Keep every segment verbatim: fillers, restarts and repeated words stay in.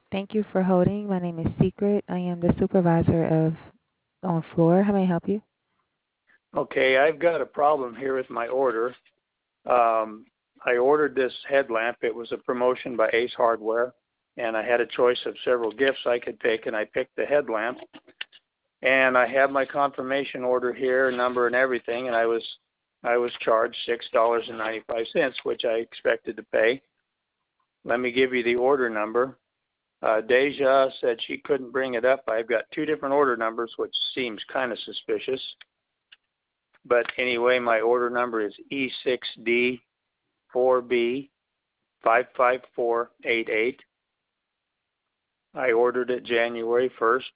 Thank you for holding. My name is Secret. I am the supervisor of on floor. How may I help you? Okay, I've got a problem here with my order. Um, I ordered this headlamp. It was a promotion by Ace Hardware, and I had a choice of several gifts I could pick, and I picked the headlamp. And I have my confirmation order here, number and everything, and I was I was charged six dollars and ninety five cents, which I expected to pay. Let me give you the order number. Uh, Deja said she couldn't bring it up. I've got two different order numbers, which seems kind of suspicious. But anyway, my order number is E six D four B five five four eight eight. I ordered it January first.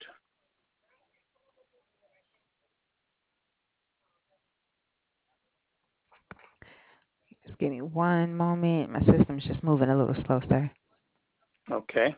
Just give me one moment. My system's just moving a little slow, sir. Okay.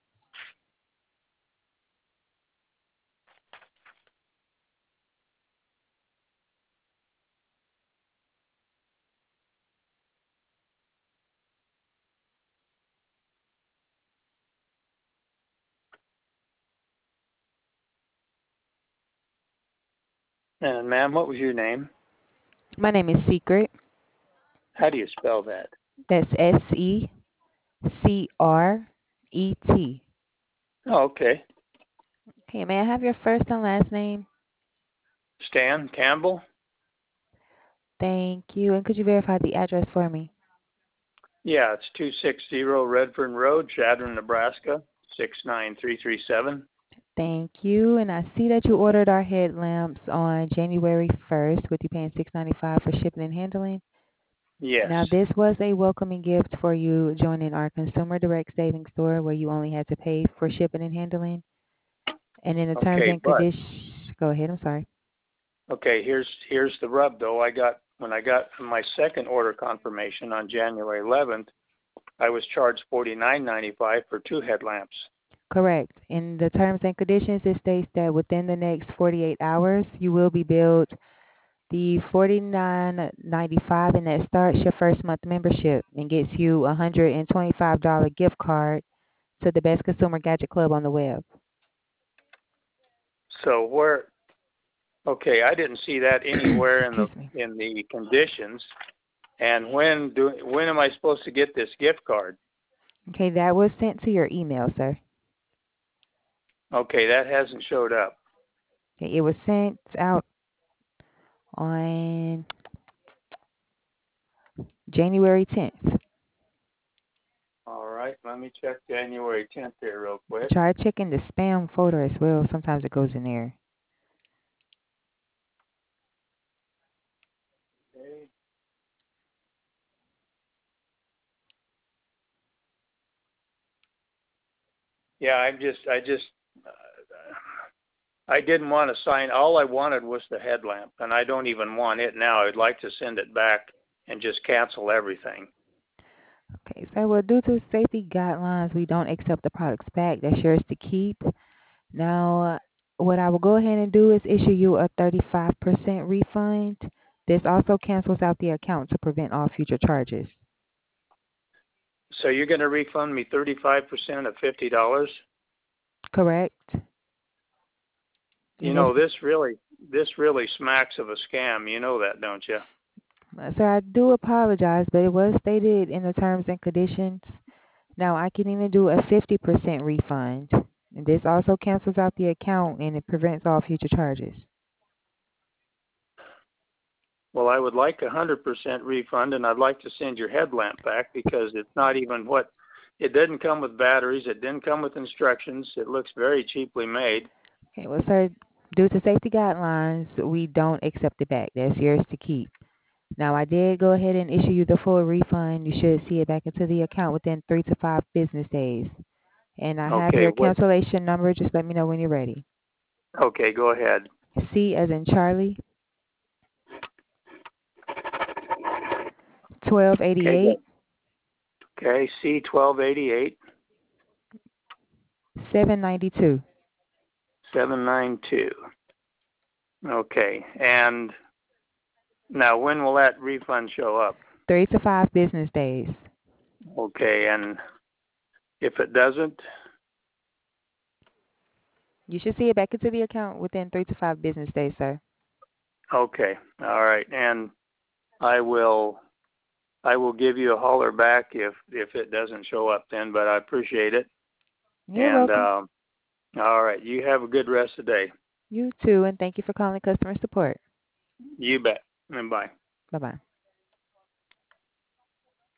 And ma'am, what was your name? My name is Secret. How do you spell that? That's S E C R E T. Oh, okay. Okay, may I have your first and last name? Stan Campbell? Thank you. And could you verify the address for me? Yeah, it's two sixty Redfern Road, Chadron, Nebraska, six nine three three seven. Thank you. And I see that you ordered our headlamps on January first with you paying six ninety-five for shipping and handling. Yes. Now, this was a welcoming gift for you joining our Consumer Direct Savings Store where you only had to pay for shipping and handling. And in the terms Okay, and but conditions, go ahead, I'm sorry. okay, here's here's the rub though. I got when I got my second order confirmation on January eleventh, I was charged forty-nine ninety-five for two headlamps. Correct. In the terms and conditions, it states that within the next forty-eight hours, you will be billed the forty-nine ninety-five, and that starts your first month membership and gets you a one hundred twenty-five dollars gift card to the Best Consumer Gadget Club on the web. So where okay, I didn't see that anywhere in the Excuse me. in the conditions. And when do when am I supposed to get this gift card? Okay, that was sent to your email, sir. Okay, that hasn't showed up. Okay, it was sent out on January tenth. All right, let me check January tenth here real quick. Try checking the spam folder as well. Sometimes it goes in there. Okay. Yeah, I just I just uh, I didn't want to sign. All I wanted was the headlamp, and I don't even want it now. I'd like to send it back and just cancel everything. Okay, so well, due to safety guidelines, we don't accept the products back. That's yours to keep. Now, what I will go ahead and do is issue you a thirty-five percent refund. This also cancels out the account to prevent all future charges. So you're going to refund me thirty-five percent of fifty dollars? Correct? You And this, know, this really this really smacks of a scam. You know that, don't you? so I do apologize, but it was stated in the terms and conditions. Now, I can even do a fifty percent refund. And this also cancels out the account and it prevents all future charges. Well, I would like a one hundred percent refund, and I'd like to send your headlamp back because it's not even what it didn't come with batteries. It didn't come with instructions. It looks very cheaply made. Okay, well, sir, due to safety guidelines, we don't accept it back. That's yours to keep. Now, I did go ahead and issue you the full refund. You should see it back into the account within three to five business days. And I have Okay, your what? cancellation number. Just let me know when you're ready. Okay, go ahead. C as in Charlie, twelve Okay, eighty-eight, go. Okay, C twelve eighty-eight seven ninety-two. seven nine two. Okay, and now when will that refund show up? Three to five business days. Okay, and if it doesn't? You should see it back into the account within three to five business days, sir. Okay. All right. And I will I will give you a holler back if if it doesn't show up then, but I appreciate it. You're And welcome. um, all right, you have a good rest of the day. You too, and thank you for calling customer support. You bet. And bye. Bye-bye.